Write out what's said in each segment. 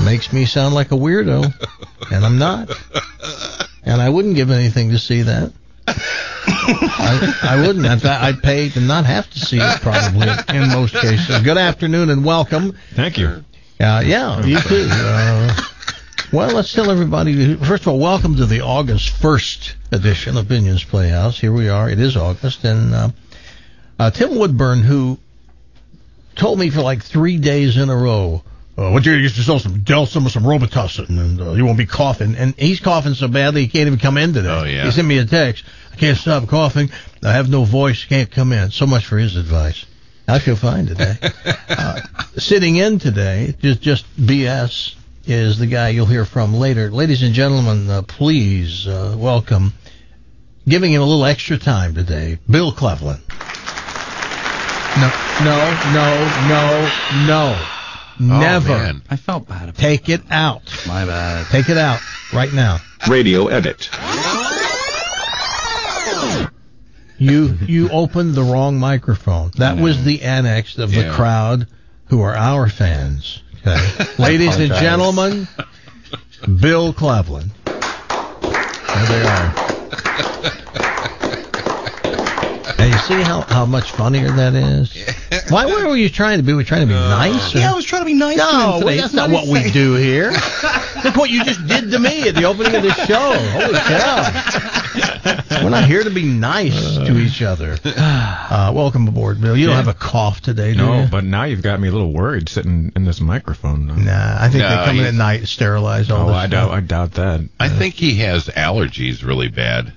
makes me sound like a weirdo, and I'm not. And I wouldn't give anything to see that. I wouldn't. In fact, I'd pay to not have to see it, probably, in most cases. Good afternoon and welcome. Thank you. Yeah, you too. Well, let's tell everybody, first of all, welcome to the August 1st edition of Binion's Playhouse. Here we are. It is August. And Tim Woodburn, who told me for like 3 days in a row, what you used to sell some Delsum or some Robitussin, and you won't be coughing. And he's coughing so badly he can't even come in today. Oh, yeah. He sent me a text. I can't stop coughing. I have no voice. Can't come in. So much for his advice. I feel fine today. Sitting in today, just BS, is the guy you'll hear from later. Ladies and gentlemen, please welcome, giving him a little extra time today, Bill Cleveland. No. Never. Man. I felt bad about Take it out. My bad. Take it out right now. Radio edit. You opened the wrong microphone. That was the annex of the crowd who are our fans. Okay. Ladies and gentlemen, Bill Cleveland. There they are. And you see how much funnier that is? Why were you trying to be? Were you trying to be nice? Yeah, I was trying to be nice to him No, today. that's not what we do here. That's what you just did to me at the opening of this show. Holy cow. We're not here to be nice to each other. Welcome aboard, Bill. You don't have a cough today, do you? No, but now you've got me a little worried sitting in this microphone. Nah, I think they come in at night, sterilize all this stuff. I doubt that. I think he has allergies really bad.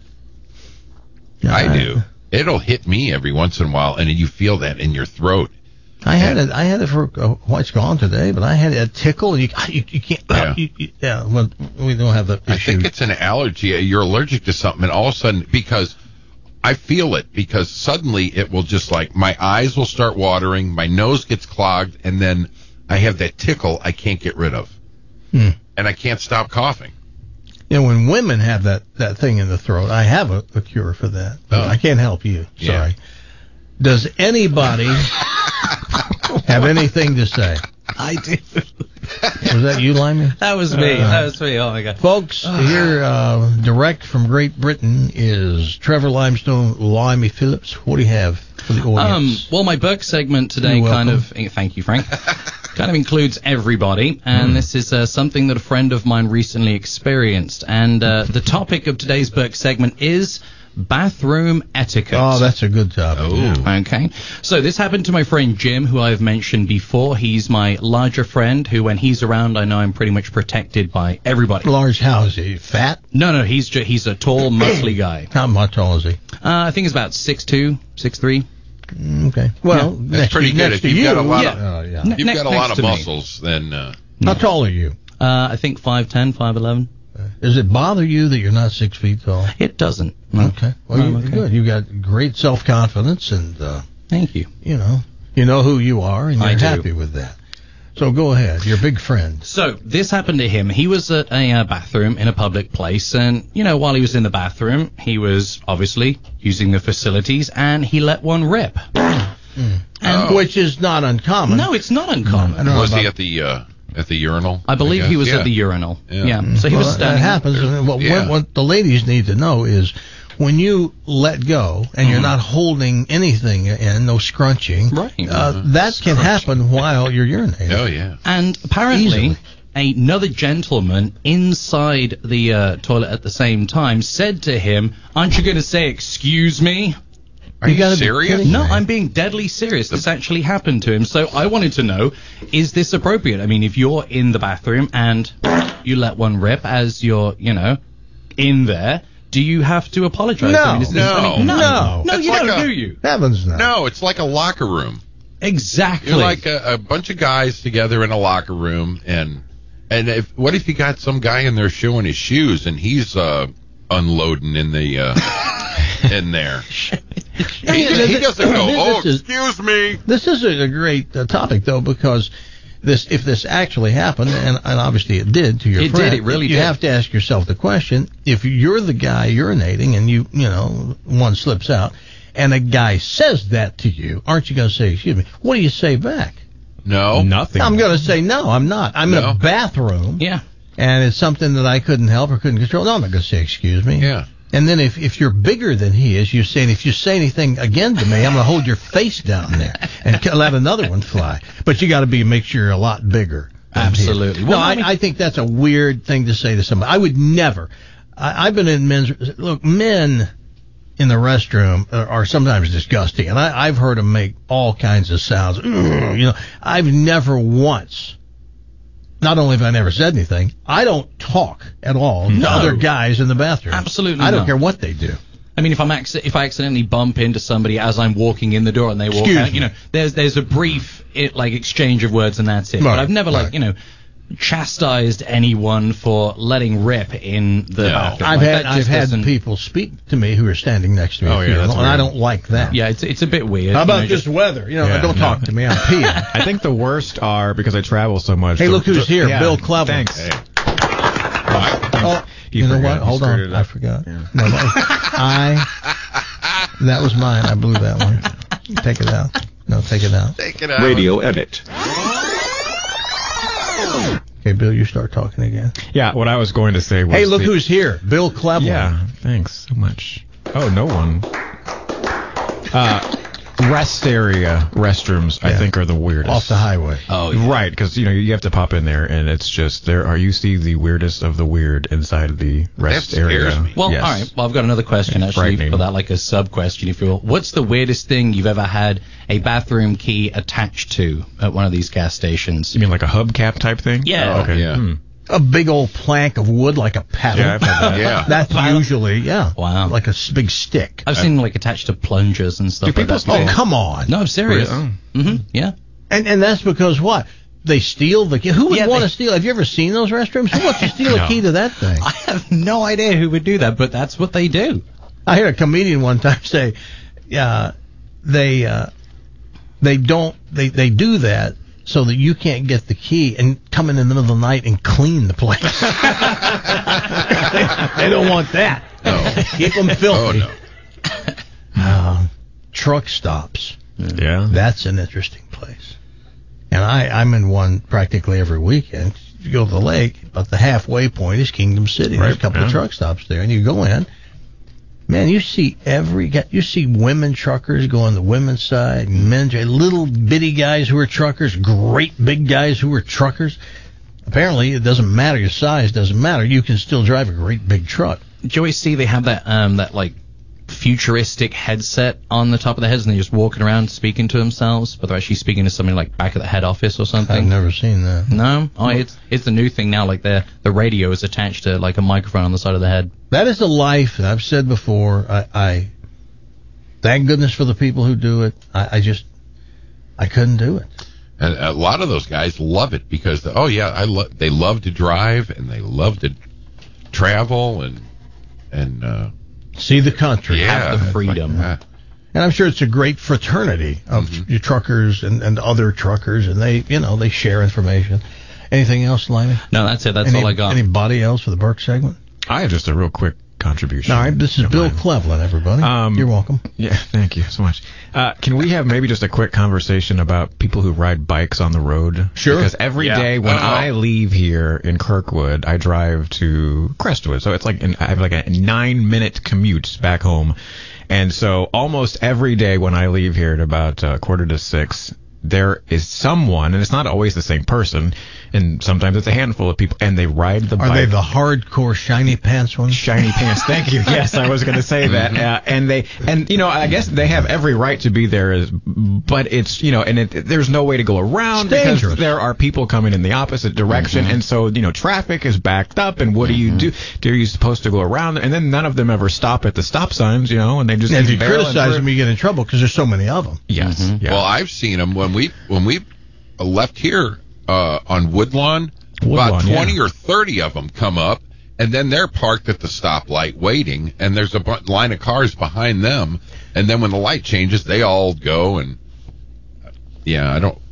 I do. It'll hit me every once in a while, and you feel that in your throat. I had it for it's gone today, but I had a tickle, and you can't. Well, we don't have that issue. I think it's an allergy. You're allergic to something, and all of a sudden, because I feel it, because suddenly it will just like my eyes will start watering, my nose gets clogged, and then I have that tickle I can't get rid of, and I can't stop coughing. When women have that thing in the throat, I have a cure for that. I can't help you. Sorry. Yeah. Does anybody have anything to say? I do. Was that you, Limey? That was me. Oh, my God. Folks, here direct from Great Britain is Trevor Limestone, Limey Phillips. What do you have for the audience? Well, my book segment today thank you, Frank, kind of includes everybody, and this is something that a friend of mine recently experienced. And the topic of today's book segment is bathroom etiquette. Oh, that's a good topic. Okay. So this happened to my friend Jim, who I've mentioned before. He's my larger friend who, when he's around, I know I'm pretty much protected by everybody. Large, how is he? Fat? No, he's a tall, muscly guy. How tall is he? I think he's about 6'2", 6'3". Okay. Well, that's pretty good. If you've got a lot of to muscles, then... How tall are you? I think 5'10", 5'11". Does it bother you that you're not 6 feet tall? It doesn't. No. Okay. Well, you're good. You've got great self-confidence, and thank you. You know who you are, and you're happy with that. So go ahead. Your big friend. So this happened to him. He was at a bathroom in a public place, and while he was in the bathroom, he was obviously using the facilities, and he let one rip. Which is not uncommon. No, it's not uncommon. Was he at the urinal? I believe he was at the urinal. Yeah. So he was standing. That happens. What the ladies need to know is when you let go and you're not holding anything in, no scrunching, that can happen while you're urinating. Oh, yeah. And apparently, another gentleman inside the toilet at the same time said to him, "Aren't you going to say excuse me?" Are you serious? No, I'm being deadly serious. This actually happened to him. So I wanted to know, is this appropriate? I mean, if you're in the bathroom and you let one rip as you're, in there, do you have to apologize? No. I mean, No, you don't, do you? Heavens no. No, it's like a locker room. Exactly. You're like a bunch of guys together in a locker room, and what if you got some guy in there showing his shoes and he's unloading in the in there? He doesn't go, excuse me. This is a great topic, though, because if this actually happened, and obviously it did to your friend, it really did. You have to ask yourself the question, if you're the guy urinating and one slips out, and a guy says that to you, aren't you going to say, excuse me? What do you say back? No. Nothing. I'm going to say no, I'm not. I'm in a bathroom. Yeah. And it's something that I couldn't help or couldn't control. No, I'm not going to say excuse me. Yeah. And then if you're bigger than he is, you're saying, if you say anything again to me, I'm going to hold your face down there and let another one fly. But you got to make sure you're a lot bigger. Absolutely. Well, I think that's a weird thing to say to somebody. I would never. I've been in men in the restroom are sometimes disgusting, and I've heard them make all kinds of sounds. I've never once. Not only have I never said anything, I don't talk at all to other guys in the bathroom. Absolutely I don't not. care what they do. I mean, if I accidentally bump into somebody as I'm walking in the door and they walk out, there's a brief exchange of words and that's it. Right, but I've never chastised anyone for letting rip in the bathroom. I've had people speak to me who are standing next to me, and I don't like that. Yeah, it's a bit weird. How about this weather? Don't talk to me. I'm peeing. I think the worst are, because I travel so much. Hey, look who's here, Bill Cleveland. Thanks. Hey. Oh, you know what? Hold on, I forgot. Yeah. No, that was mine. I blew that one. Take it out. No, take it out. Take it out. Radio edit. Okay, Bill, you start talking again. Yeah, what I was going to say was... Hey, look who's here. Bill Cleveland. Yeah, thanks so much. Oh, no one. Rest area restrooms, I think, are the weirdest. Off the highway. Oh, yeah. Right, because, you have to pop in there, and it's just, you see the weirdest of the weird inside of the rest area. Me. Well, yes. All right. Well, I've got another question, actually, for that, like a sub-question, if you will. What's the weirdest thing you've ever had a bathroom key attached to at one of these gas stations? You mean like a hubcap type thing? Yeah. Oh, okay. Yeah. A big old plank of wood, like a paddle. Yeah, I've had that. Yeah. That's usually, Wow. like a big stick. I've seen attached to plungers and stuff like that. Oh, come on. No, I'm serious. Really? Mm-hmm. Yeah. And that's because what? They steal the key. Who would want to steal? Have you ever seen those restrooms? Who wants to steal a key to that thing? I have no idea who would do that, but that's what they do. I heard a comedian one time say, they do that so that you can't get the key and come in the middle of the night and clean the place. They don't want that. No. Keep them filthy. Oh, no. Truck stops. Yeah. That's an interesting place. And I'm in one practically every weekend. You go to the lake, about the halfway point is Kingdom City. There's a couple of truck stops there, and you go in. Man, you see women truckers go on the women's side, men, little bitty guys who are truckers, great big guys who are truckers. Apparently, it doesn't matter, your size doesn't matter. You can still drive a great big truck. Do you always see they have that futuristic headset on the top of their heads and they're just walking around speaking to themselves, but they're actually speaking to somebody like back at the head office or something? I've never seen that. No? Oh, it's the new thing now, like the radio is attached to like a microphone on the side of the head. That is a life, and I've said before, I thank goodness for the people who do it. I couldn't do it. And a lot of those guys love it because, they love to drive and they love to travel and see the country. Yeah. Have the freedom. Like and I'm sure it's a great fraternity of your truckers and other truckers, and they share information. Anything else, Limey? No, that's it. That's all I got. Anybody else for the Burke segment? I have just a real quick contribution. All right, this is Bill Cleveland, everybody. You're welcome. Yeah, thank you so much. Can we have maybe just a quick conversation about people who ride bikes on the road? Sure. Because every day when I leave here in Kirkwood, I drive to Crestwood. So it's I have like a 9-minute commute back home. And so almost every day when I leave here at about 5:45, there is someone, and it's not always the same person, and sometimes it's a handful of people, and they ride the bike. Are they the hardcore shiny pants ones? Shiny pants, thank you. Yes, I was going to say that. I guess they have every right to be there, but it's, there's no way to go around because there are people coming in the opposite direction, and so, traffic is backed up, and what do you do? Are you supposed to go around? And then none of them ever stop at the stop signs, and they just... And if you criticize them, you get in trouble because there's so many of them. Yes. Yeah. Well, I've seen them when we left here on Woodlawn, about 20 or 30 of them come up, and then they're parked at the stoplight waiting, and there's a line of cars behind them, and then when the light changes, they all go, and I don't.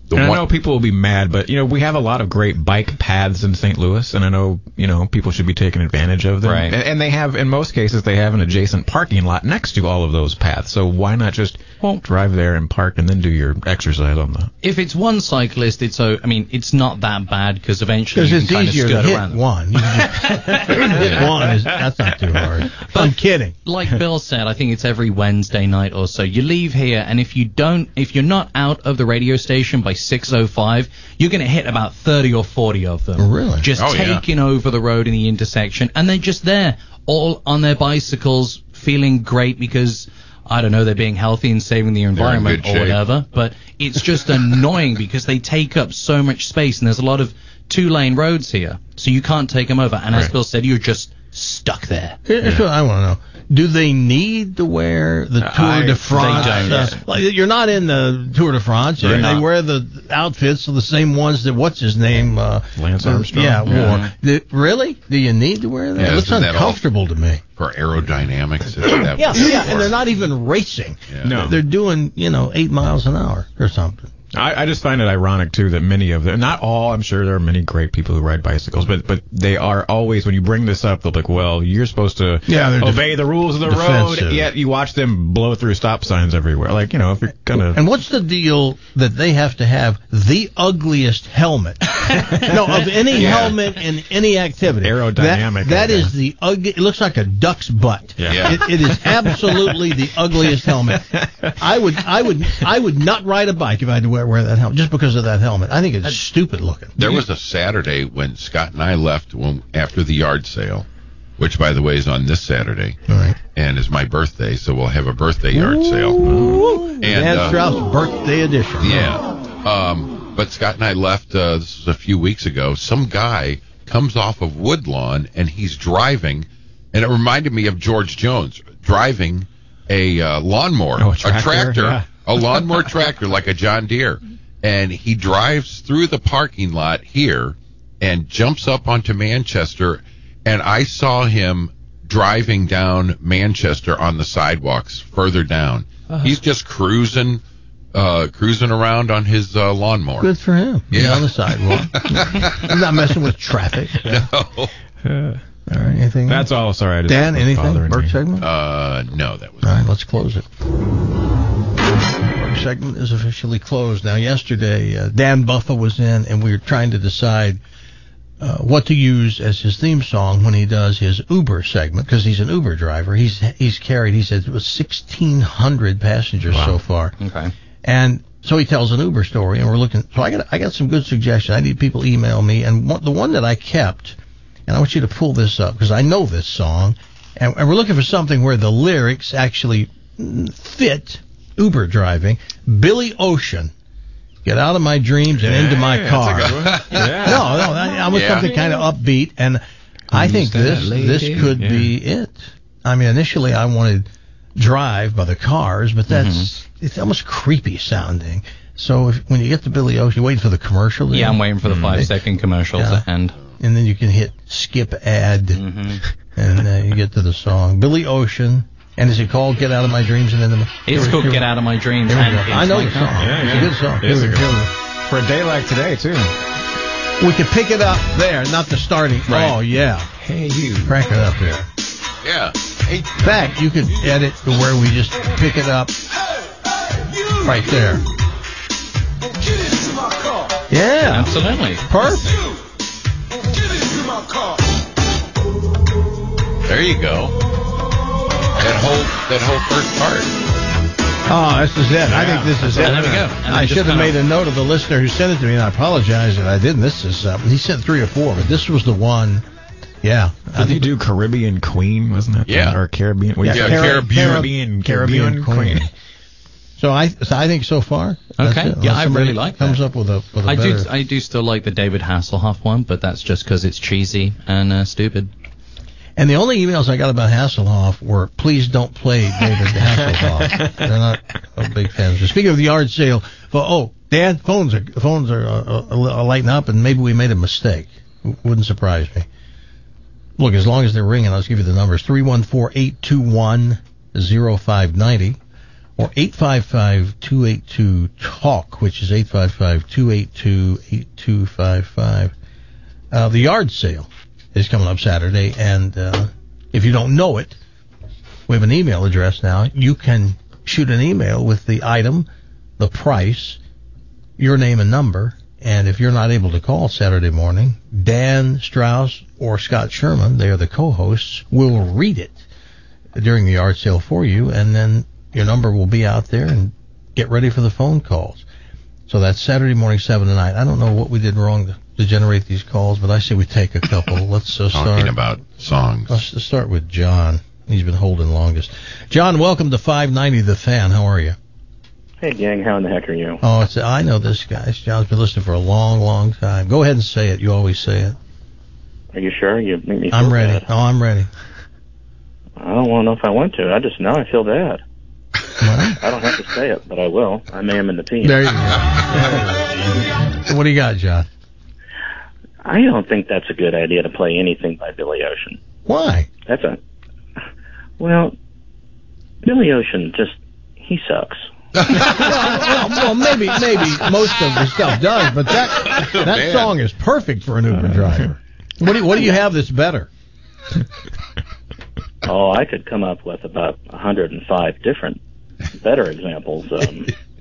And I know people will be mad, but, we have a lot of great bike paths in St. Louis, and I know, people should be taking advantage of them. Right. And they have, in most cases, they have an adjacent parking lot next to all of those paths. So why not just drive there and park and then do your exercise on the... If it's one cyclist, it's not that bad, because eventually you can kind of skirt around them. One. You can just hit one. That's not too hard. I'm kidding. Like Bill said, I think it's every Wednesday night or so. You leave here, and if you're not out of the radio station by 6:05, you're going to hit about 30 or 40 of them. Really? Just taking over the road in the intersection, and they're just there, all on their bicycles, feeling great because, I don't know, they're being healthy and saving the environment or whatever. But it's just annoying because they take up so much space, and there's a lot of 2-lane roads here, so you can't take them over. And as Bill said, you're just stuck there. Here's what I want to know. Do they need to wear the Tour de France? They don't. You're not in the Tour de France. They wear the outfits of the same ones that, what's his name? Lance Armstrong. Wore. Really? Do you need to wear that? Yeah, it looks uncomfortable to me. For aerodynamics. And they're not even racing. Yeah. No. They're doing, 8 miles an hour or something. I just find it ironic, too, that many of them, not all, I'm sure there are many great people who ride bicycles, but they are always, when you bring this up, they'll be like, well, you're supposed to obey the rules of the road, yet you watch them blow through stop signs everywhere. Like, if you're going to... And what's the deal that they have to have the ugliest helmet? Of any helmet in any activity. Aerodynamic. That is the ugly. It looks like a duck's butt. Yeah. It is absolutely the ugliest helmet. I would not ride a bike if I had to wear that helmet just because of that helmet. I think it's stupid looking. There was a Saturday when Scott and I left after the yard sale, which, by the way, is on this Saturday, and is my birthday, so we'll have a birthday yard sale. And Dan Strauss' birthday edition. Yeah. But Scott and I left, this was a few weeks ago. Some guy comes off of Woodlawn, and he's driving, and it reminded me of George Jones, driving a lawnmower, a tractor, a lawnmower tractor like a John Deere. And he drives through the parking lot here and jumps up onto Manchester, and I saw him driving down Manchester on the sidewalks further down. He's just cruising around on his lawnmower. Good for him. Yeah. He's on the sidewalk. He's not messing with traffic. No. All right, anything? That's all. Sorry, Dan, anything? Work segment? No, that was. All right, let's close it. Work segment is officially closed. Now, yesterday, Dan Buffa was in, and we were trying to decide what to use as his theme song when he does his Uber segment, because he's an Uber driver. He's carried, he said, it was 1,600 passengers so far. Okay. And so he tells an Uber story, and we're looking. So I got some good suggestions. I need people to email me, and the one that I kept. And I want you to pull this up because I know this song, and we're looking for something where the lyrics actually fit Uber driving. Billy Ocean, get out of my dreams and into my car. No, I want something kind of upbeat, and I think this could be it. I mean, initially I wanted Drive by the Cars, but it's almost creepy sounding. So when you get to Billy Ocean, you wait for the commercial. Yeah, I'm waiing for the 5-second commercial to end. And then you can hit skip ad, and you get to the song. Billy Ocean, and is it called Get Out of My Dreams and Into My... It's called Get Out of My Dreams. I know the song. It's a good song. It's a good song. For a day like today, too. We could pick it up there, not the starting. Right. Oh, yeah. Hey, you. Crank it up here. Yeah. In fact, you could edit to where we just pick it up right there. Yeah. Absolutely. Perfect. There you go. That whole first part. Oh, this is it. I think this is it. There we go. I should have made a note of the listener who sent it to me, and I apologize if I didn't. This is he sent 3 or 4, but this was the one. Yeah. Did he do Caribbean Queen? Wasn't that? Yeah. Or Caribbean? Caribbean Queen. So I think so far. Okay. Yeah, I really like that. Comes up with a better... I do still like the David Hasselhoff one, but that's just because it's cheesy and stupid. And the only emails I got about Hasselhoff were, please don't play David Hasselhoff. They're not big fans. Speaking of the yard sale, Dan, phones are lighting up, and maybe we made a mistake. Wouldn't surprise me. Look, as long as they're ringing, I'll give you the numbers. 314-821-0590. or 855-282-TALK, which is 855-282-8255. The yard sale is coming up Saturday, and if you don't know it, we have an email address now. You can shoot an email with the item, the price, your name and number, and if you're not able to call Saturday morning, Dan Strauss or Scott Sherman, they are the co-hosts, will read it during the yard sale for you, and then your number will be out there, and get ready for the phone calls. So that's Saturday morning, 7 to 9. I don't know what we did wrong to generate these calls, but I say we take a couple. Let's start. Talking about songs. Let's start with John. He's been holding longest. John, welcome to 590 The Fan. How are you? Hey, gang. How in the heck are you? Oh, I know this guy. John's been listening for a long, long time. Go ahead and say it. You always say it. Are you sure? You make me feel I'm ready. bad. Oh, I'm ready. I don't want to know if I want to. I just know I feel bad. Well, I don't have to say it, but I will. I may am in the team. there you go. So what do you got, John? I don't think that's a good idea to play anything by Billy Ocean. Why? Well, Billy Ocean he sucks. well, maybe most of the stuff does, but that song is perfect for an Uber driver. What do you have that's better? Oh, I could come up with about 105 different better examples. Let's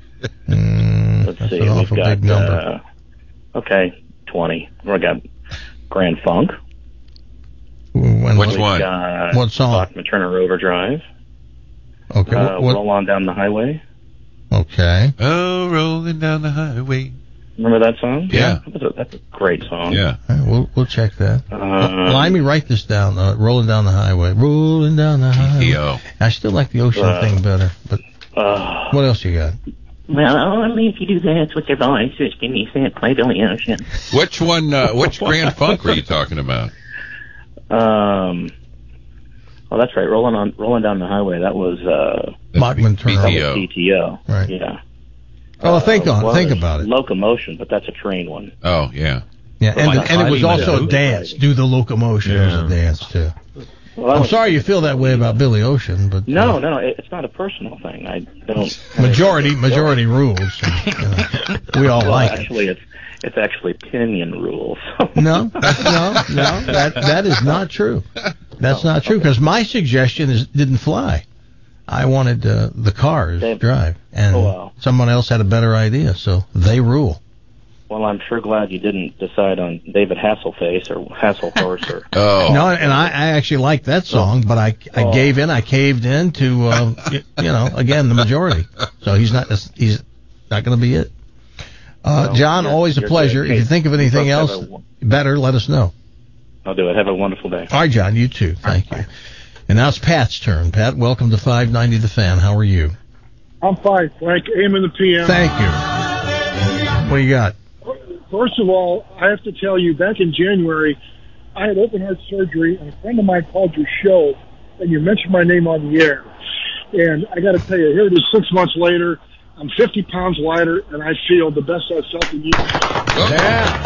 see, we've got 20. We got Grand Funk. Which one? What song? Bachman Turner Overdrive. Okay. Roll On Down the Highway. Okay. Oh, rolling down the highway. Remember that song? Yeah. That's a great song. Yeah. Right, we'll check that. Let me write this down. Rolling Down the Highway. Rolling Down the Highway. PTO. I still like the Ocean thing better, but what else you got? Well, only if you do that with your voice, just give me a set, play Billy Ocean. Which one, which Grand Funk were you talking about? Oh, that's right. Rolling Down the Highway. That was Bachman Turner. PTO. Right. Yeah. Oh, think about it. Locomotion, but that's a train one. Oh, yeah. Yeah, and it was also a dance. Do the Locomotion was a dance too. Well, I'm sorry you feel that way about Billy Ocean, but no, it's not a personal thing. I don't. Majority rules. We all like actually, it's actually Pinion rules. No, that is not true. That's not true, because my suggestion didn't fly. I wanted the cars drive, and someone else had a better idea, so they rule. Well, I'm sure glad you didn't decide on David Hasselface or Hasselhorse or. Oh. No, and I actually liked that song, but I gave in. I caved in to again the majority. So he's not going to be it. John, always a pleasure. If you think of anything else better, let us know. I'll do it. Have a wonderful day. All right, John. You too. Thank you. And now it's Pat's turn. Pat, welcome to 590 The Fan. How are you? I'm fine, Frank. AM in the PM. Thank you. What do you got? First of all, I have to tell you, back in January, I had open heart surgery, and a friend of mine called your show, and you mentioned my name on the air. And I got to tell you, here it is 6 months later. I'm 50 pounds lighter, and I feel the best I've felt in years. Yeah.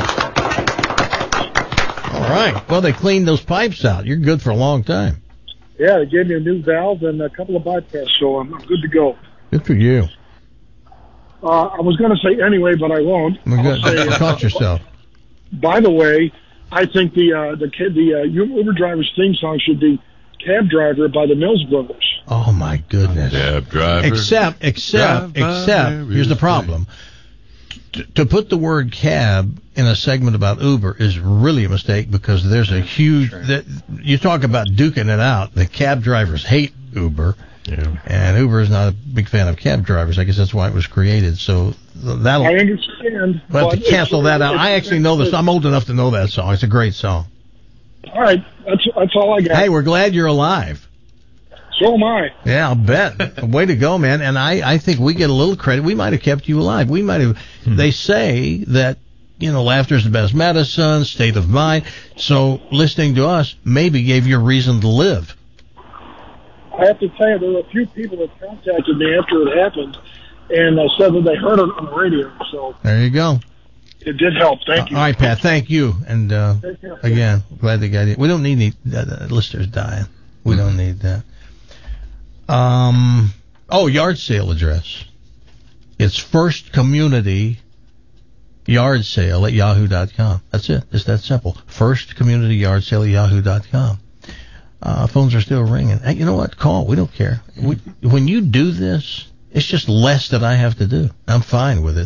All right. Well, they cleaned those pipes out. You're good for a long time. Yeah, they gave me a new valve and a couple of bypass, so I'm good to go. Good for you. I was going to say anyway, but I won't. Caught yourself. By the way, I think the Uber driver's theme song should be "Cab Driver" by the Mills Brothers. Oh my goodness! Cab driver. Except. Here's the problem. To put the word "cab" in a segment about Uber is really a mistake, because there's a huge. You talk about duking it out. The cab drivers hate Uber. Yeah. And Uber is not a big fan of cab drivers. I guess that's why it was created. So that'll. I understand. We'll have to cancel that out. I actually know this. I'm old enough to know that song. It's a great song. All right, that's all I got. Hey, we're glad you're alive. So am I. Yeah, I'll bet. Way to go, man. And I think we get a little credit. We might have kept you alive. We might have. They say that, laughter is the best medicine, state of mind. So listening to us maybe gave you a reason to live. I have to tell you, there were a few people that contacted me after it happened and said that they heard it on the radio. So there you go. It did help. Thank you. All right, Pat. Thank you. And again, glad they got it. We don't need any listeners dying. We don't need that. Oh, yard sale address. It's First Community Yard Sale at yahoo.com. That's it. It's that simple. First Community Yard Sale at yahoo.com. Phones are still ringing. Hey, you know what? Call. We don't care. When you do this, it's just less that I have to do. I'm fine with it.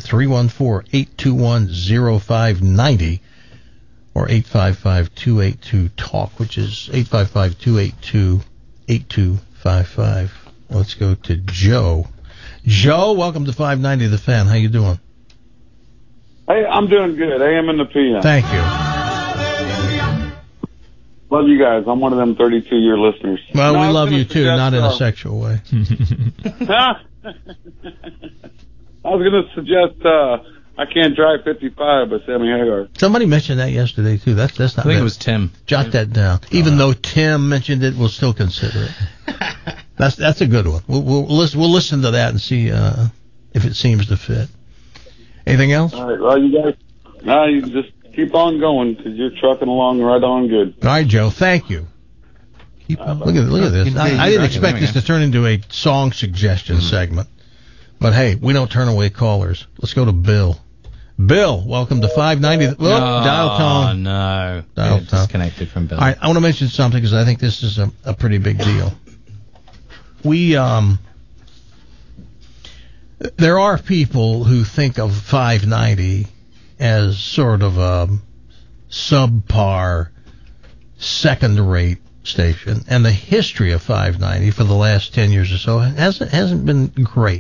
314-821-0590 or 855-282-TALK, which is 855-282-8255. Let's go to Joe. Joe, welcome to 590 The Fan. How you doing? Hey, I'm doing good. AM and the PM. Thank you. Love you guys. I'm one of them 32-year listeners. Well, we love you too, not in a sexual way. I was going to suggest I Can't Drive 55 by Sammy Hagar. Somebody mentioned that yesterday too. That's not. I think it was Tim. Jot that down. Even though Tim mentioned it, we'll still consider it. That's a good one. We'll listen to that and see if it seems to fit. Anything else? All right. Well, you guys, you just keep on going because you're trucking along right on good. All right, Joe. Thank you. Look at this. I didn't expect this to turn into a song suggestion segment, but hey, we don't turn away callers. Let's go to Bill. Bill, welcome to 590. Dial tone. Oh, no. Dial tone. Disconnected from Bill. All right, I want to mention something because I think this is a pretty big deal. There are people who think of 590 as sort of a subpar, second-rate station, and the history of 590 for the last 10 years or so hasn't been great.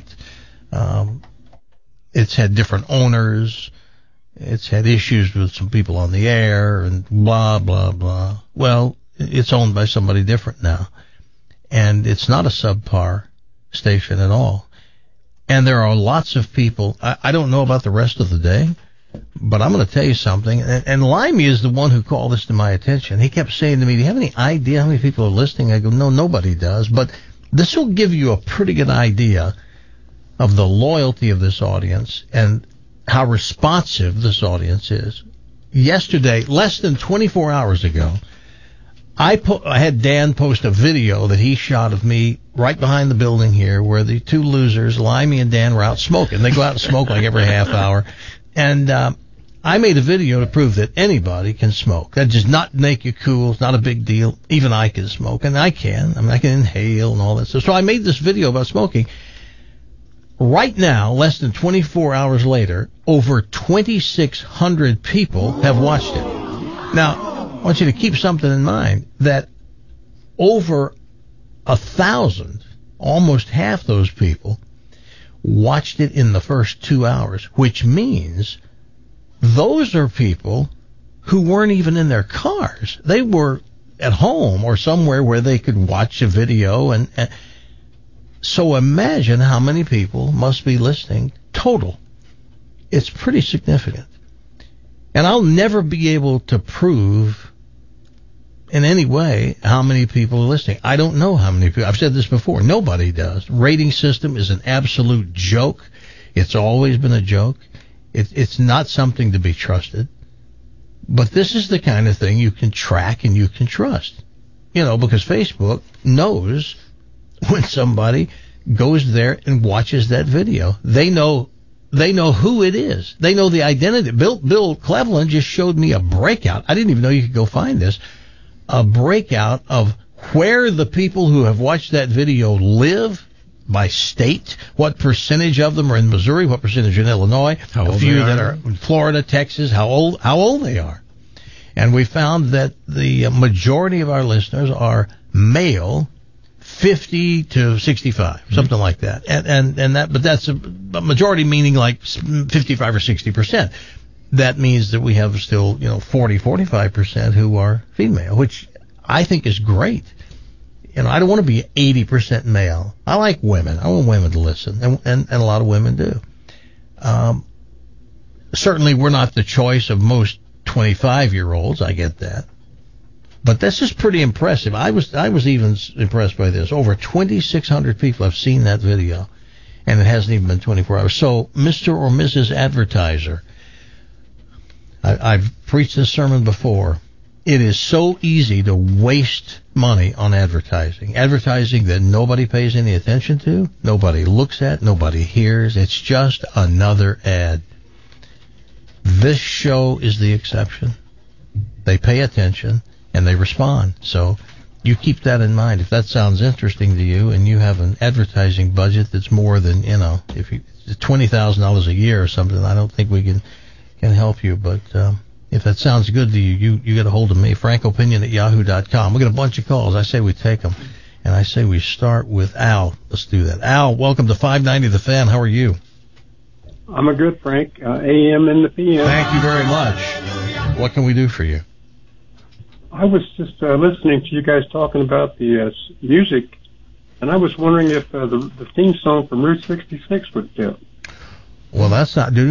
It's had different owners. It's had issues with some people on the air and blah, blah, blah. Well, it's owned by somebody different now. And it's not a subpar station at all. And there are lots of people. I don't know about the rest of the day, but I'm going to tell you something. And Limey is the one who called this to my attention. He kept saying to me, do you have any idea how many people are listening? I go, no, nobody does. But this will give you a pretty good idea of the loyalty of this audience and how responsive this audience is. Yesterday, less than 24 hours ago, I had Dan post a video that he shot of me right behind the building here where the two losers, Limey and Dan, were out smoking. They go out and smoke like every half hour. And I made a video to prove that anybody can smoke. That does not make you cool. It's not a big deal. Even I can smoke, and I can. I mean, I can inhale and all that stuff. So I made this video about smoking. Right now, less than 24 hours later, over 2,600 people have watched it. Now, I want you to keep something in mind, that over 1,000, almost half those people, watched it in the first 2 hours, which means those are people who weren't even in their cars. They were at home or somewhere where they could watch a video. And so imagine how many people must be listening total. It's pretty significant. And I'll never be able to prove in any way how many people are listening. I don't know how many people. I've said this before. Nobody does. Rating system is an absolute joke. It's always been a joke. It's not something to be trusted. But this is the kind of thing you can track and you can trust. You know, because Facebook knows when somebody goes there and watches that video. They know who it is. They know the identity. Bill Cleveland just showed me a breakout. I didn't even know you could go find this. A breakout of where the people who have watched that video live by state, what percentage of them are in Missouri, what percentage in Illinois, a few that are in Florida, Texas, how old they are. And we found that the majority of our listeners are male, 50 to 65, something like that. And that, but that's a majority, meaning like 55 or 60%. That means that we have still, 40, 45% who are female, which I think is great. I don't want to be 80% male. I like women. I want women to listen, and a lot of women do. Certainly we're not the choice of most 25-year-olds. I get that. But this is pretty impressive. I was even impressed by this. Over 2,600 people have seen that video, and it hasn't even been 24 hours. So, Mr. or Mrs. Advertiser, I've preached this sermon before. It is so easy to waste money on advertising that nobody pays any attention to, nobody looks at, nobody hears. It's just another ad. This show is the exception. They pay attention and they respond. So you keep that in mind. If that sounds interesting to you and you have an advertising budget that's more than, if you $20,000 a year or something, I don't think we can help you. But if that sounds good to you, you get a hold of me, frankopinion@yahoo.com. We get a bunch of calls. I say we take them. And I say we start with Al. Let's do that. Al, welcome to 590 The Fan. How are you? I'm a good Frank. AM and the PM. Thank you very much. What can we do for you? I was just listening to you guys talking about the music, and I was wondering if the theme song from Route 66 would fit. Well, that's not. Oh,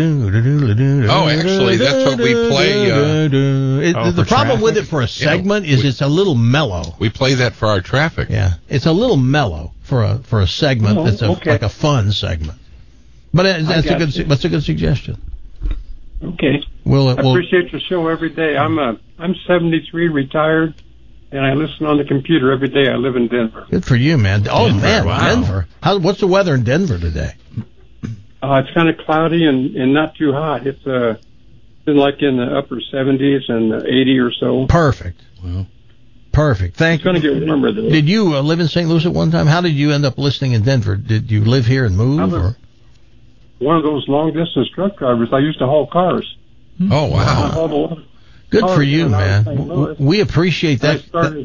actually, that's what we play. The problem with it for a segment is it's a little mellow. We play that for our traffic. Yeah, it's a little mellow for a segment that's like a fun segment. But that's a good suggestion. Okay. I appreciate your show every day. I'm 73, retired, and I listen on the computer every day. I live in Denver. Good for you, man. Oh, Denver, man, wow. Denver. What's the weather in Denver today? It's kind of cloudy and not too hot. It's been like in the upper 70s and 80 or so. Perfect. Wow. Perfect. Thank you. It's going to get warmer, though. Did you live in St. Louis at one time? How did you end up listening in Denver? Did you live here and move? Or? One of those long-distance truck drivers. I used to haul cars. Oh, wow. Good for you, man. We appreciate that.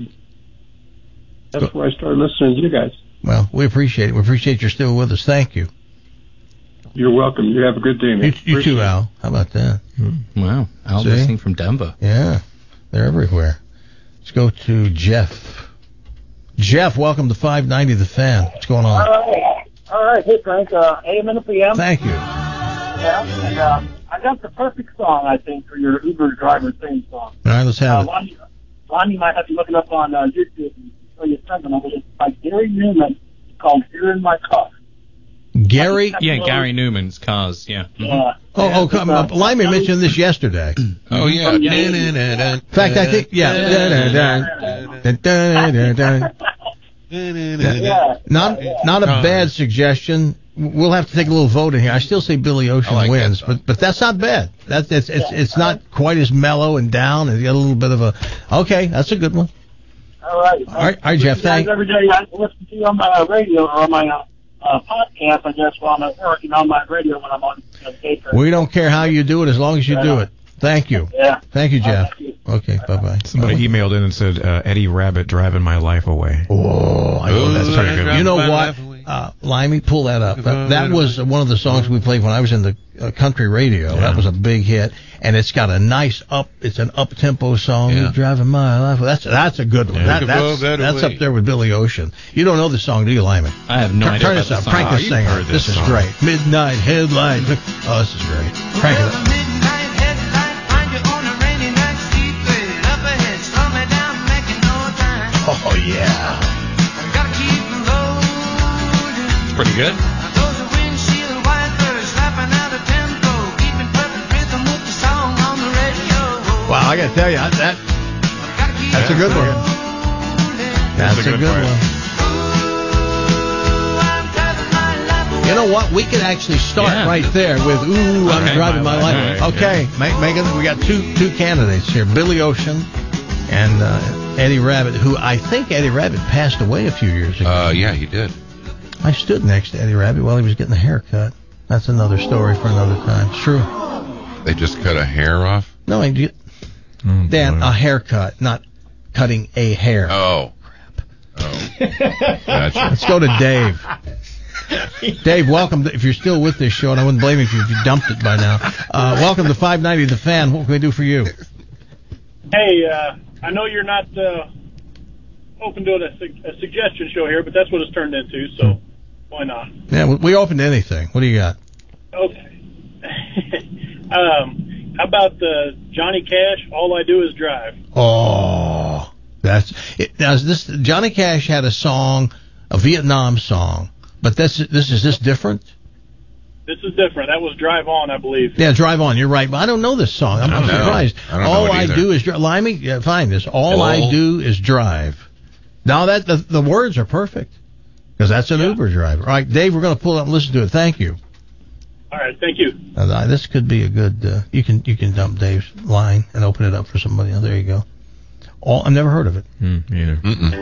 That's where I started listening to you guys. Well, we appreciate it. We appreciate you're still with us. Thank you. You're welcome. You have a good day, man. You too, Al. How about that? Wow. Al listening from Denver. Yeah. They're everywhere. Let's go to Jeff. Jeff, welcome to 590 The Fan. What's going on? All right. Hey, Frank. AM and the PM. Thank you. Yeah. And, I got the perfect song, I think, for your Uber driver theme song. All right, let's have it. Lonnie might have to look it up on YouTube and show you a segment of it. It's by Gary Newman. It's called Here in My Car. Gary? Yeah, Gary Newman's Cars, yeah. Lyman mentioned this yesterday. Oh, yeah. In fact, I think, Not a bad suggestion. We'll have to take a little vote in here. I still say Billy Ocean wins, but that's not bad. It's not quite as mellow and down. It's got a little bit of a. Okay, that's a good one. All right. All right, Jeff. Thanks. Every day I listen to you on my radio or on my podcast. I guess while I'm at work and on my radio when I'm on paper. We don't care how you do it as long as you do it. Thank you. Yeah. Thank you, Jeff. Okay, bye-bye. Somebody emailed in and said, Eddie Rabbit driving my life away. Oh, I know that's pretty good. You know what? Limey, pull that up. That was one of the songs we played when I was in the country radio. Yeah. That was a big hit, and it's got a nice it's an up-tempo song. Yeah. You're driving my life. That's a good one. Yeah. That's up there with Billy Ocean. You don't know the song, do you, Lyman? I have no idea. Turn this up. Frank is singing. This is great. Midnight Headlight. Oh, this is great. Crank it up. Oh, yeah. It's pretty good. Wow, I got to tell you, that's a good one. That's a good one. You know what? We could actually start right there with "Ooh, I'm Driving My Life." Okay, Megan, we got two candidates here: Billy Ocean and Eddie Rabbit, who I think Eddie Rabbit passed away a few years ago. Yeah, he did. I stood next to Eddie Rabbit while he was getting a haircut. That's another story for another time. It's true. They just cut a hair off? No, Dan, a haircut, not cutting a hair. Oh. Crap. Oh. Gotcha. Let's go to Dave. Dave, welcome. If you're still with this show, and I wouldn't blame you if you dumped it by now. Welcome to 590 The Fan. What can we do for you? Hey, I know you're not open to a suggestion show here, but that's what it's turned into, so why not? Yeah, we open to anything. What do you got? Okay. How about Johnny Cash, All I Do Is Drive? Oh, that's it. Now, Johnny Cash had a song, a Vietnam song, but is this different? This is different. That was Drive On, I believe. Yeah, Drive On. You're right. But I don't know this song. I'm surprised. All I do is drive. Limey, find this. All I do is drive. Now that the words are perfect because that's an Uber driver. All right, Dave, we're going to pull up and listen to it. Thank you. All right, thank you. This could be a good. You can dump Dave's line and open it up for somebody. Oh, there you go. I've never heard of it. Either.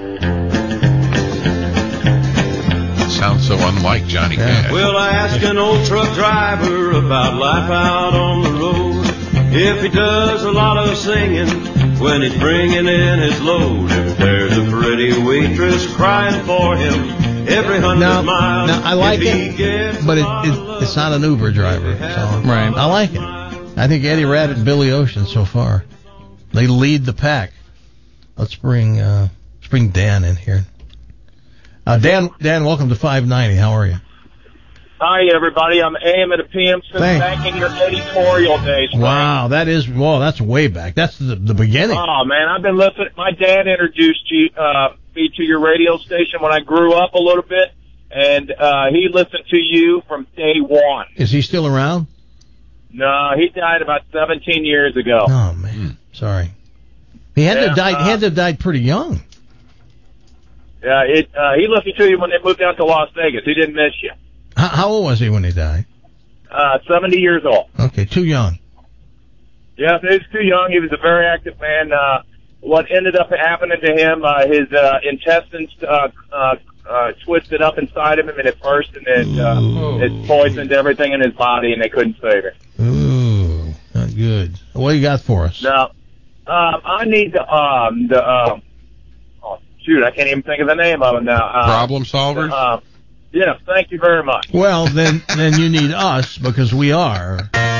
Sounds so unlike Johnny Cash. Well, I asked an old truck driver about life out on the road. If he does a lot of singing when he's bringing in his load. If there's a pretty waitress crying for him every 100 miles. Now I like it, but it's not an Uber driver song. Right. I like it. I think Eddie Rabbitt and Billy Ocean so far, they lead the pack. Let's bring Dan in here. Dan, welcome to 590. How are you? Hi, everybody. I'm AM and a PM since back in your editorial days. Wow, that's way back. That's the beginning. Oh, man, I've been listening. My dad introduced me to your radio station when I grew up a little bit, and he listened to you from day one. Is he still around? No, he died about 17 years ago. Oh, man. Sorry. He had to have died pretty young. Yeah, he listened to you when they moved out to Las Vegas. He didn't miss you. How old was he when he died? 70 years old. Okay, too young. Yeah, he was too young. He was a very active man. What ended up happening to him, his intestines twisted up inside of him at first, and it poisoned everything in his body, and they couldn't save it. Ooh, not good. What do you got for us? Now, I need I can't even think of the name of it now. Problem Solvers? Yes, thank you very much. Well, then you need us, because we are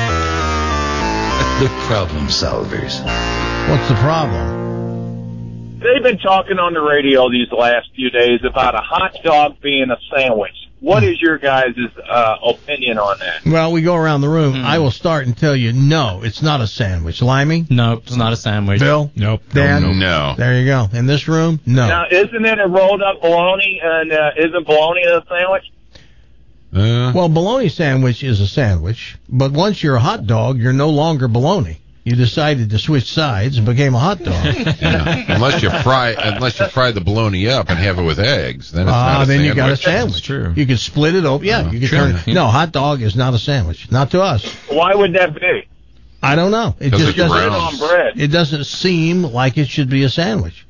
the Problem Solvers. What's the problem? They've been talking on the radio these last few days about a hot dog being a sandwich. What is your guys' opinion on that? Well, we go around the room. I will start and tell you, no, it's not a sandwich. Limey? No, it's not a sandwich. Bill? Nope. Dan? No. There you go. In this room? No. Now, isn't it a rolled up bologna, and isn't bologna a sandwich? Well, bologna sandwich is a sandwich, but once you're a hot dog, you're no longer bologna. You decided to switch sides and became a hot dog. Yeah. Unless you fry the bologna up and have it with eggs, then it's not a then sandwich. you got a sandwich. That's true. You can split it open. Yeah, you can turn it. No, hot dog is not a sandwich. Not to us. Why would that be? I don't know. It just doesn't. On bread. It doesn't seem like it should be a sandwich.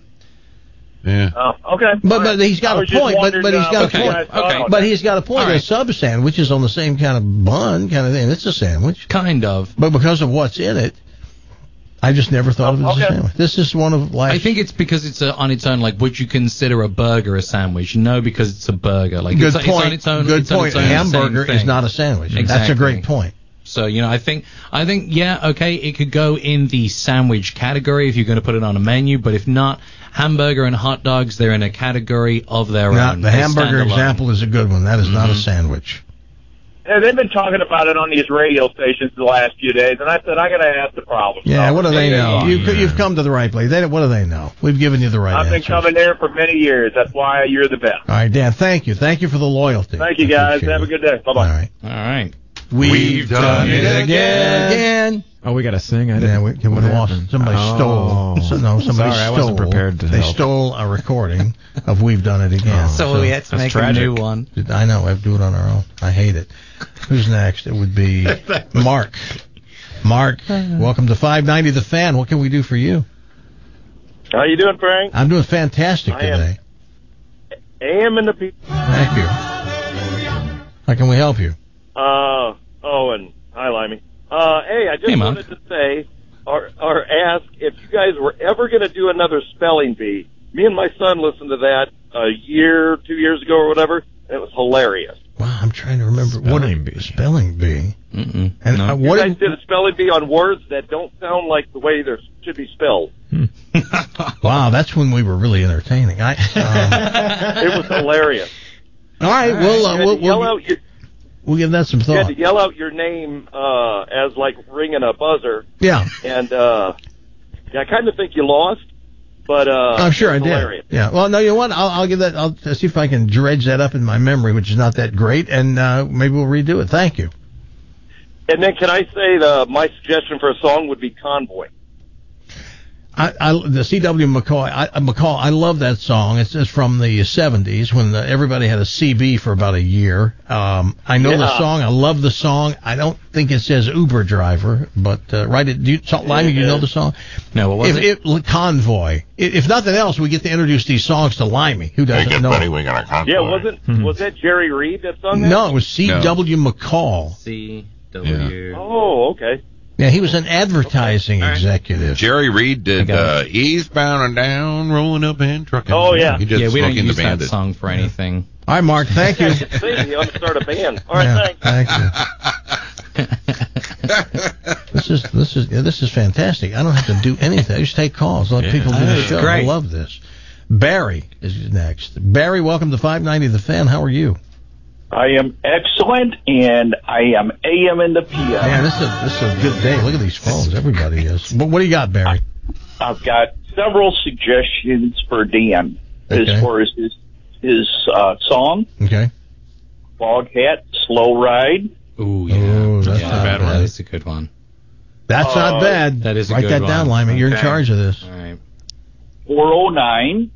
Yeah. Oh, okay. But he's got a point. But he's got a point. Okay. But he's got a point. A sub sandwich is on the same kind of bun kind of thing. It's a sandwich. Kind of. But because of what's in it, I just never thought of it as a sandwich. This is one of I think it's because it's on its own. Like, would you consider a burger a sandwich? No, because it's a burger. Like, good it's point. on its own. Good point. A hamburger is not a sandwich. Exactly. That's a great point. So, I think, yeah, okay, it could go in the sandwich category if you're going to put it on a menu, but if not, hamburger and hot dogs, they're in a category of their own. The hamburger example is a good one. That is not a sandwich. Yeah, they've been talking about it on these radio stations the last few days, and I said, I got to ask the problem. Yeah, what do they know? You've come to the right place. What do they know? We've given you the right answer. I've been coming there for many years. That's why you're the best. All right, Dan, thank you. Thank you for the loyalty. Thank you, guys. Have a good day. Bye-bye. All right. We've done it again. Oh, we got to sing? We lost. Somebody stole. Somebody Sorry, I wasn't prepared to They help. stole a recording of We've Done It Again. So we had to make a new one. I know. We have to do it on our own. I hate it. Who's next? It would be Mark. Mark, welcome to 590 The Fan. What can we do for you? How you doing, Frank? I'm doing fantastic today. AM and the people. Thank you. How can we help you? And hi, Limey. Hey, I just wanted to say or ask if you guys were ever going to do another spelling bee. Me and my son listened to that a year, 2 years ago or whatever, and it was hilarious. Wow, I'm trying to remember spelling bee. Mm-mm. And you guys did a spelling bee on words that don't sound like the way they should be spelled. Wow, that's when we were really entertaining. It was hilarious. All right, we'll give that some You had thought. to yell out your name as like ringing a buzzer. Yeah. And I kind of think you lost. But I'm sure I did. Hilarious. Yeah. Well, no, you know what? I'll give that. I'll see if I can dredge that up in my memory, which is not that great, and maybe we'll redo it. Thank you. And then can I say my suggestion for a song would be Convoy. The C.W. McCall, I love that song. It's from the 70s when everybody had a CB for about a year. I know the song. I love the song. I don't think it says Uber driver, but Limey, do you know the song? No, what was it? Convoy. If nothing else, we get to introduce these songs to Limey. Who doesn't know? Buddy, we got a Convoy. Yeah, was that Jerry Reed that sung that? No, it was C.W. McCall. C.W. Yeah. Oh, okay. Yeah, he was an advertising executive. Jerry Reed did Eastbound and Down, Rolling Up and Trucking. Oh, yeah. He did we don't Smoking use the that Bandit. song for anything. All right, Mark, thank you. See, you ought to start a band. All right, thanks. This is fantastic. I don't have to do anything. I just take calls. Let people do the show. Great. I love this. Barry is next. Barry, welcome to 590 The Fan. How are you? I am excellent, and I am AM in the PM. Man, this is a good day. Look at these phones. Everybody is. What do you got, Barry? I've got several suggestions for Dan as far as his song. Okay. Bog Hat, Slow Ride. Ooh, yeah. Ooh, that's not bad. That is a good one. That's not bad. That is a Write good that one. down, Lyman. You're in charge of this. All right. 409.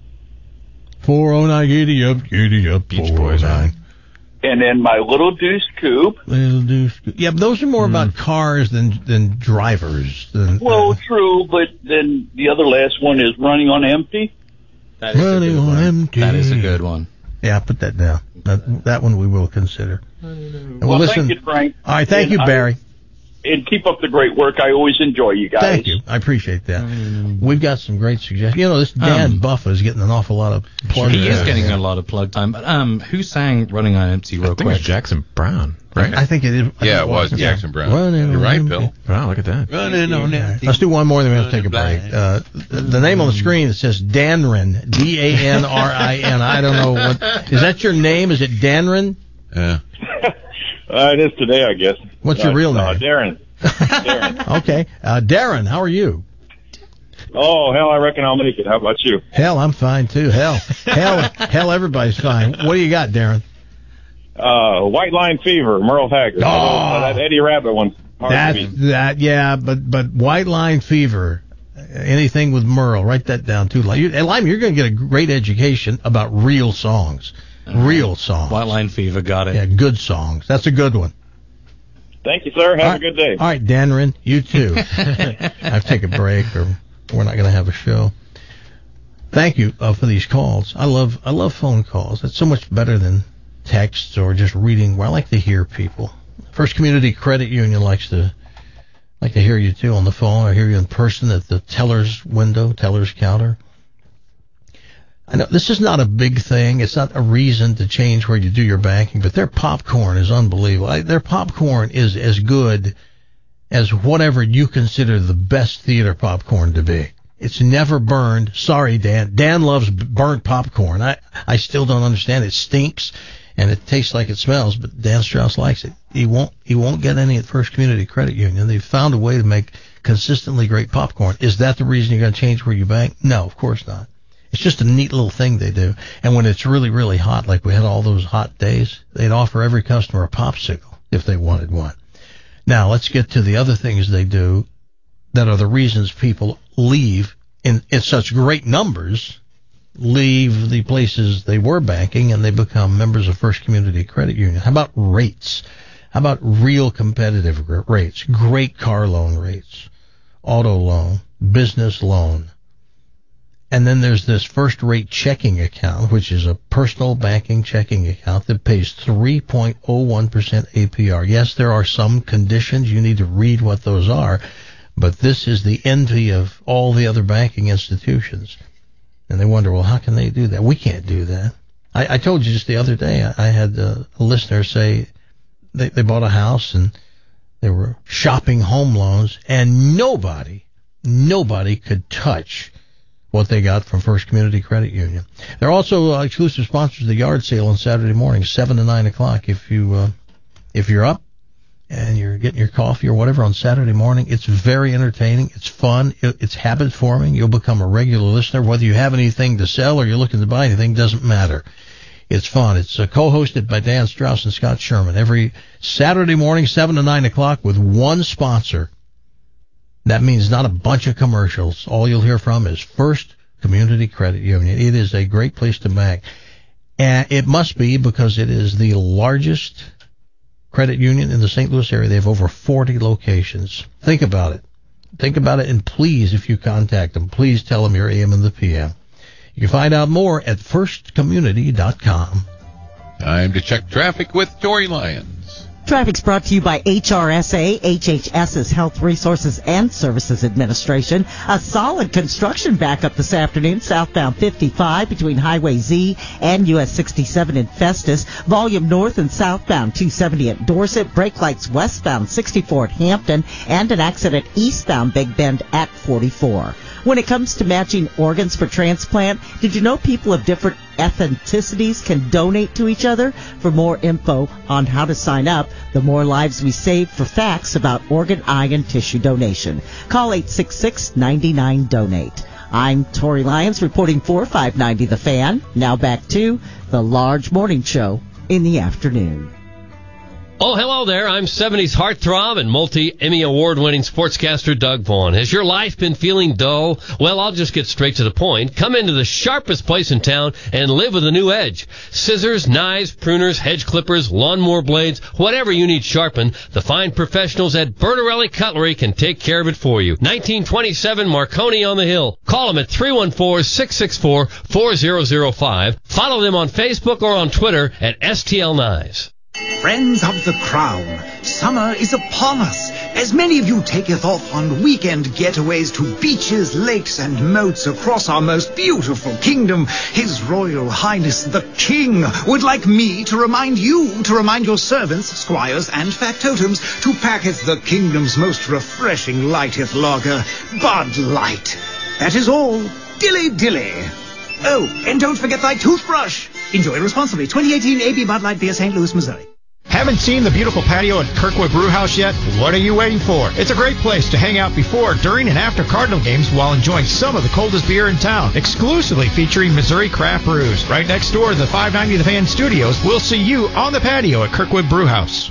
409, giddy up, Beach Boys, 409. And then my Little Deuce Coupe. Little Deuce Coupe. Yeah, but those are more about cars than drivers. True, but then the other last one is Running on Empty. That is Running on Empty. That is a good one. Yeah, put that down. That one we will consider. And Well, listen. thank you, Frank. All right, thank you, Barry. And keep up the great work. I always enjoy you guys. Thank you. I appreciate that. We've got some great suggestions. You know, this Dan Buffa is getting an awful lot of plug time. He is getting a lot of plug time. But who sang Running on Empty real I think quick? it was Jackson Brown, right? I think it is. Yeah, it was Jackson Brown. You're right, Bill. Wow, look at that. Running on empty. Let's do one more, then we have to take a break. The name on the screen, it says Danrin, D-A-N-R-I-N. I don't know what. Is that your name? Is it Danrin? Yeah. It is today, I guess. What's your real name? Darren. Okay. Darren, how are you? Oh, hell, I reckon I'll make it. How about you? Hell, I'm fine, too. Hell, everybody's fine. What do you got, Darren? White Line Fever, Merle Haggard. That Eddie Rabbit one. Yeah, but White Line Fever, anything with Merle, write that down, too. Lyman, you're going to get a great education about real songs. Real songs. White Line Fever, got it. Yeah, good songs. That's a good one. Thank you, sir. Have a good day. All right, Danrin, you too. I have to take a break, or we're not going to have a show. Thank you for these calls. I love phone calls. It's so much better than texts or just reading. Well, I like to hear people. First Community Credit Union likes to hear you too on the phone, or hear you in person at the teller's counter. I know this is not a big thing. It's not a reason to change where you do your banking, but their popcorn is unbelievable. Their popcorn is as good as whatever you consider the best theater popcorn to be. It's never burned. Sorry, Dan. Dan loves burnt popcorn. I still don't understand. It stinks and it tastes like it smells, but Dan Strauss likes it. He won't get any at First Community Credit Union. They've found a way to make consistently great popcorn. Is that the reason you're going to change where you bank? No, of course not. It's just a neat little thing they do. And when it's really, really hot, like we had all those hot days, they'd offer every customer a popsicle if they wanted one. Now, let's get to the other things they do that are the reasons people leave in such great numbers, leave the places they were banking, and they become members of First Community Credit Union. How about rates? How about real competitive rates? Great car loan rates, auto loan, business loan. And then there's this first rate checking account, which is a personal banking checking account that pays 3.01% APR. Yes, there are some conditions. You need to read what those are. But this is the envy of all the other banking institutions. And they wonder, well, how can they do that? We can't do that. I told you just the other day, I had a listener say they bought a house and they were shopping home loans, and nobody could touch what they got from First Community Credit Union. They're also exclusive sponsors of the yard sale on Saturday morning, 7 to 9 o'clock. If you're up and you're or getting your coffee or whatever on Saturday morning. It's very entertaining. It's fun. It's habit forming. You'll become a regular listener. Whether you have anything to sell or you're looking to buy anything doesn't matter. It's fun. It's co-hosted by Dan Strauss and Scott Sherman every Saturday morning, 7 to 9 o'clock, with one sponsor. That means not a bunch of commercials. All you'll hear from is First Community Credit Union. It is a great place to bank. And it must be because it is the largest credit union in the St. Louis area. They have over 40 locations. Think about it. Think about it, and please, if you contact them, please tell them your AM and the PM. You can find out more at firstcommunity.com. Time to check traffic with Tory Lyons. Traffic's brought to you by HRSA, HHS's Health Resources and Services Administration. A solid construction backup this afternoon, southbound 55 between Highway Z and US 67 in Festus. Volume north and southbound 270 at Dorset. Brake lights westbound 64 at Hampton. And an accident eastbound Big Bend at 44. When it comes to matching organs for transplant, did you know people of different ethnicities can donate to each other? For more info on how to sign up, the more lives we save, for facts about organ, eye, and tissue donation, call 866-99-DONATE. I'm Tory Lyons reporting for 590 The Fan. Now back to the Large Morning Show in the afternoon. Oh, hello there. I'm 70s heartthrob and multi-Emmy award-winning sportscaster Doug Vaughn. Has your life been feeling dull? Well, I'll just get straight to the point. Come into the sharpest place in town and live with a new edge. Scissors, knives, pruners, hedge clippers, lawnmower blades, whatever you need sharpened, the fine professionals at Bertarelli Cutlery can take care of it for you. 1927 Marconi on the Hill. Call them at 314-664-4005. Follow them on Facebook or on Twitter at STL Knives. Friends of the Crown, summer is upon us, as many of you taketh off on weekend getaways to beaches, lakes, and moats across our most beautiful kingdom. His Royal Highness the King would like me to remind you, to remind your servants, squires, and factotums, to packeth the kingdom's most refreshing lighteth lager, Bud Light. That is all. Dilly dilly. Oh, and don't forget thy toothbrush. Enjoy responsibly. 2018 AB Bud Light Beer, St. Louis, Missouri. Haven't seen the beautiful patio at Kirkwood Brewhouse yet? What are you waiting for? It's a great place to hang out before, during, and after Cardinal games while enjoying some of the coldest beer in town. Exclusively featuring Missouri craft brews. Right next door to the 590 The Fan Studios. We'll see you on the patio at Kirkwood Brewhouse.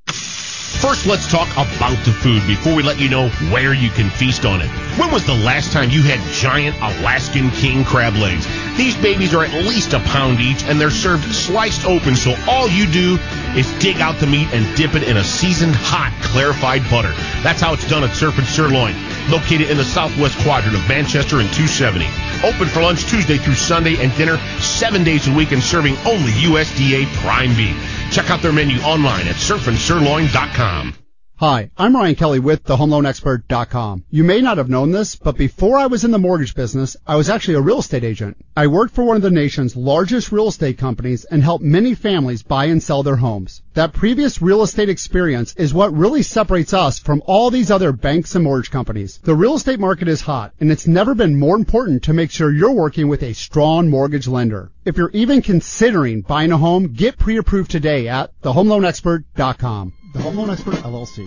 First, let's talk about the food before we let you know where you can feast on it. When was the last time you had giant Alaskan king crab legs? These babies are at least a pound each, and they're served sliced open, so all you do is dig out the meat and dip it in a seasoned, hot, clarified butter. That's how it's done at Surf and Sirloin, located in the southwest quadrant of Manchester and 270. Open for lunch Tuesday through Sunday and dinner 7 days a week, and serving only USDA prime beef. Check out their menu online at surfandsirloin.com. Hi, I'm Ryan Kelly with thehomeloanexpert.com. You may not have known this, but before I was in the mortgage business, I was actually a real estate agent. I worked for one of the nation's largest real estate companies and helped many families buy and sell their homes. That previous real estate experience is what really separates us from all these other banks and mortgage companies. The real estate market is hot, and it's never been more important to make sure you're working with a strong mortgage lender. If you're even considering buying a home, get pre-approved today at thehomeloanexpert.com. The Home Loan Expert, LLC.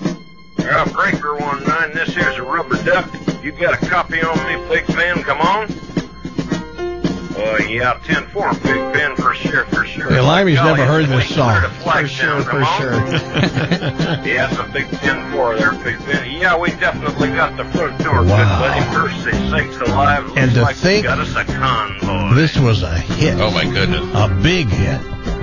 Breaker 19, this here's a rubber duck. You got a copy on me, Big Ben? Come on. Yeah, 10-4, Big Ben, for sure. Hey, Limey's never heard this song. For sure. Yeah, it's a big 10-4 there, Big Ben. Yeah, we definitely got the front door. Wow. Good buddy, Percy, sakes alive. Looks And to like think we got us a convoy. this was a hit. Oh, my goodness. A big hit.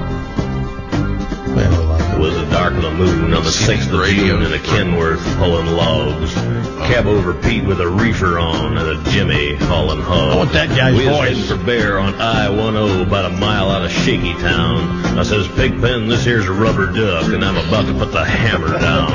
It was a dark moon on the 6th of June in a Kenworth hauling logs. Cab over Pete with a reefer on and a Jimmy hauling hogs. I want that guy's we was voice. heading for Bear on I-10 about a mile out of Shaky Town. I says, Pigpen, this here's a rubber duck, and I'm about to put the hammer down.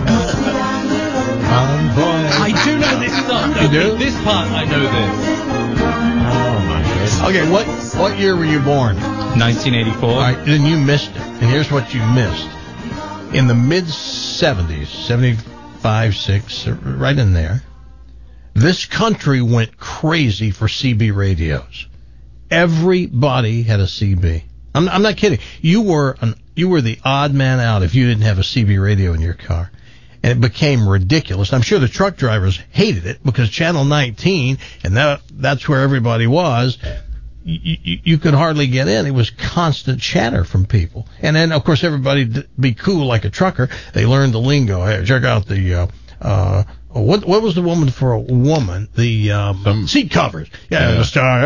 I do know this song. You do? This part, I know this. Oh, my goodness. Okay, what year were you born? 1984. All right, then you missed it. And here's what you missed. In the mid-70s, 75, 6, right in there, this country went crazy for CB radios. Everybody had a CB. I'm not kidding. You were an you were the odd man out if you didn't have a CB radio in your car. And it became ridiculous. I'm sure the truck drivers hated it because Channel 19, and that's where everybody was, you could hardly get in. It was constant chatter from people. And then, of course, everybody be cool like a trucker. They learned the lingo. Hey, check out the what was the woman for a woman? The seat covers. Yeah.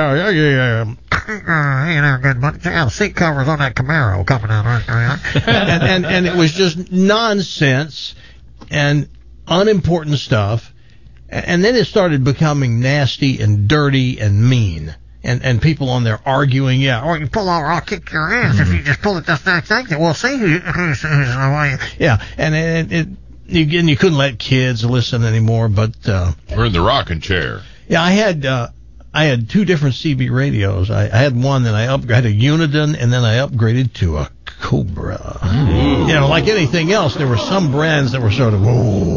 Seat covers on that Camaro coming out. and it was just nonsense and unimportant stuff. And then it started becoming nasty and dirty and mean. And people on there arguing, you pull over, I'll kick your ass if you just pull it this next thing. We'll see who's yeah, and you couldn't let kids listen anymore. But we're in the rocking chair. Yeah, I had two different CB radios. I had one that I had a Uniden, and then I upgraded to a Cobra. Ooh. Like anything else, there were some brands that were sort of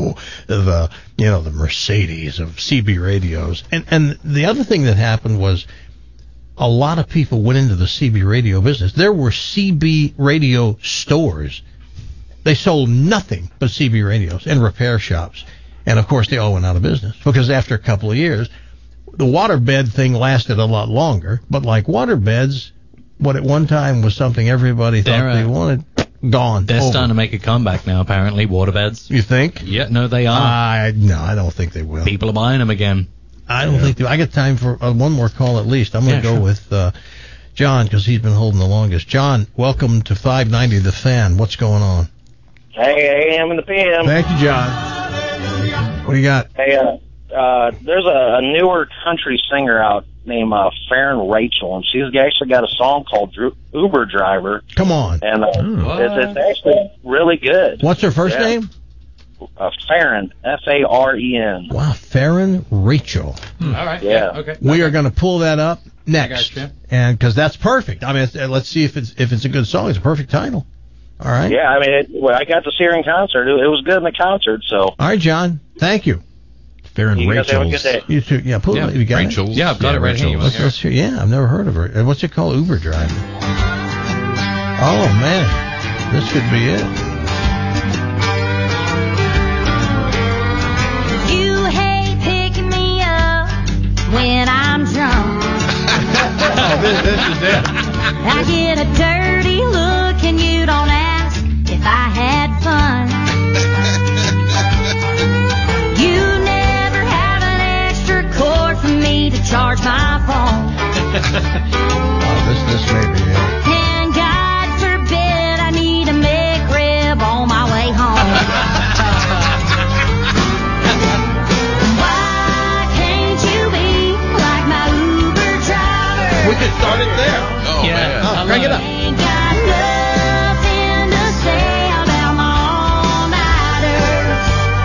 the Mercedes of CB radios. And the other thing that happened was, a lot of people went into the CB radio business. There were CB radio stores. They sold nothing but CB radios and repair shops. And, of course, they all went out of business because after a couple of years, the waterbed thing lasted a lot longer. But like waterbeds, what at one time was something everybody thought they wanted, gone. They're starting to make a comeback now, apparently, waterbeds. You think? Yeah, no, they are. No, I don't think they will. People are buying them again. I don't think I got time for one more call at least. I'm going to go with John because he's been holding the longest. John, welcome to 590 The Fan. What's going on? Hey, AM and the PM. Thank you, John. What do you got? Hey, there's a newer country singer out named Farron Rachel, and she's actually got a song called Uber Driver. Come on. And it's actually really good. What's her first name? Farron, F-A-R-E-N. Wow, Farron Rachel. All right. Yeah. Okay. We are going to pull that up next, I got you. And because that's perfect. I mean, let's see if it's a good song. It's a perfect title. All right. Yeah, I mean, I got to see her in concert. It was good in the concert. So. All right, John. Thank you. Farron Rachel. You too. Yeah, pull it. You got Rachel's. it? Yeah, I've got it right here. Let's hear. Yeah, I've never heard of her. And what's it called? Uber Driver. Oh man, this could be it. When I'm drunk. This is it. I get a dirty look and you don't ask if I had fun. You never have an extra cord for me to charge my phone. This may be it. And God forbid I need a McRib on my way home. We could start it there. Oh, yeah. Man. Crank it up. Ain't got nothing to say about my all-nighters.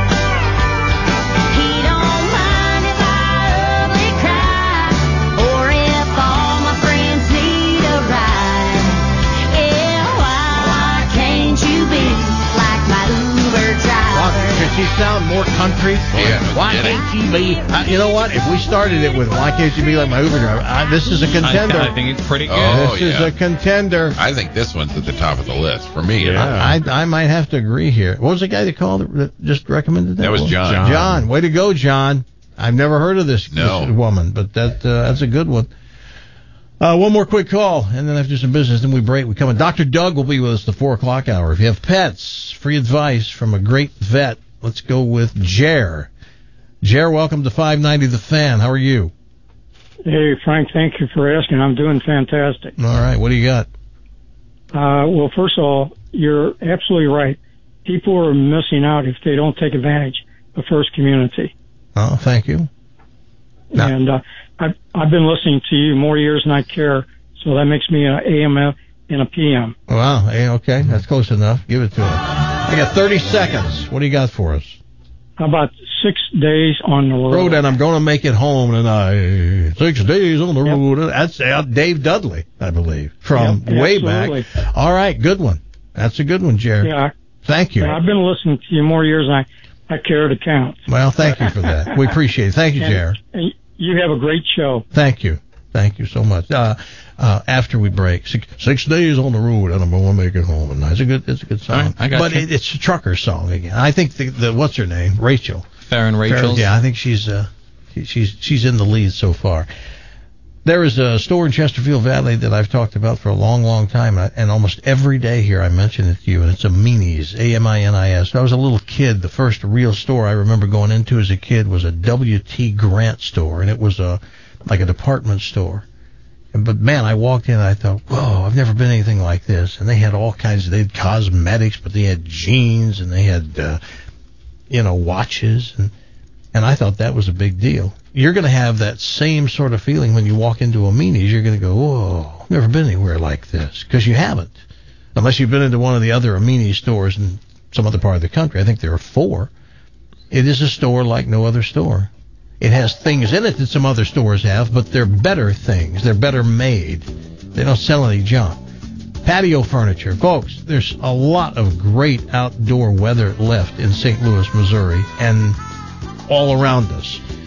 He don't mind if I ugly cry, or if all my friends need a ride. Yeah, why can't you be like my Uber driver? Can she sound more country? Yeah. Why can't she be? You know what? If we started it with "Why can't you be like my Uber driver?" This is a contender. I think it's pretty good. Oh, this is a contender. I think this one's at the top of the list for me. Yeah. I might have to agree here. What was the guy that called that just recommended that? That was John. John, way to go, John. I've never heard of this woman, but that's a good one. One more quick call, and then after some business, then we break. We come in. Dr. Doug will be with us the 4 o'clock hour. If you have pets, free advice from a great vet. Let's go with Jer. Jer, welcome to 590 The Fan. How are you? Hey, Frank, thank you for asking. I'm doing fantastic. All right, what do you got? Well, first of all, you're absolutely right. People are missing out if they don't take advantage of First Community. Oh, thank you. No. And I've been listening to you more years than I care, so that makes me an AM and a PM. Wow, okay, that's close enough. Give it to him. I got 30 seconds. What do you got for us? How about 6 days on the road? And I'm going to make it home tonight. 6 days on the road. That's Dave Dudley, I believe, from way back. All right, good one. That's a good one, Jerry. Yeah. Thank you. I've been listening to you more years than I care to count. Well, thank you for that. We appreciate it. Thank you, Jerry. And you have a great show. Thank you. Thank you so much. After we break, 6 days on the road, and I'm going to make it home. And it's a good song. Right, I got you. It's a trucker song again. I think the what's her name? Rachel. Farron Rachel. Yeah, I think she's in the lead so far. There is a store in Chesterfield Valley that I've talked about for a long, long time, and almost every day here I mention it to you, and it's Aminis, A-M-I-N-I-S. When I was a little kid, the first real store I remember going into as a kid was a W.T. Grant store, and it was like a department store. But, man, I walked in and I thought, whoa, I've never been anything like this. And they had all kinds they had cosmetics, but they had jeans, and they had, watches, and I thought that was a big deal. You're going to have that same sort of feeling when you walk into a Amini's. You're going to go, whoa, I've never been anywhere like this, because you haven't. Unless you've been into one of the other Amini's stores in some other part of the country. I think there are 4. It is a store like no other store. It has things in it that some other stores have, but they're better things. They're better made. They don't sell any junk. Patio furniture. Folks, there's a lot of great outdoor weather left in St. Louis, Missouri, and all around us.